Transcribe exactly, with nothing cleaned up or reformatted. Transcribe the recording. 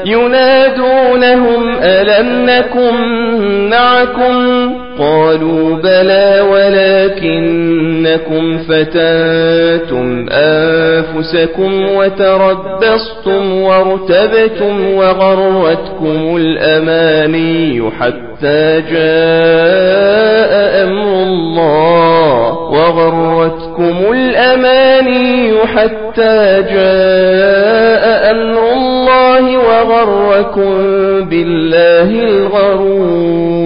ينادونهم ألم نكن معكم قالوا بلى ولكنكم فتنتم أنفسكم وتربصتم وارتبتم وغرتكم الأماني حتى جاء أمر الله وغرتكم الأماني حتى جاء أمر الله وغركم بالله الغرور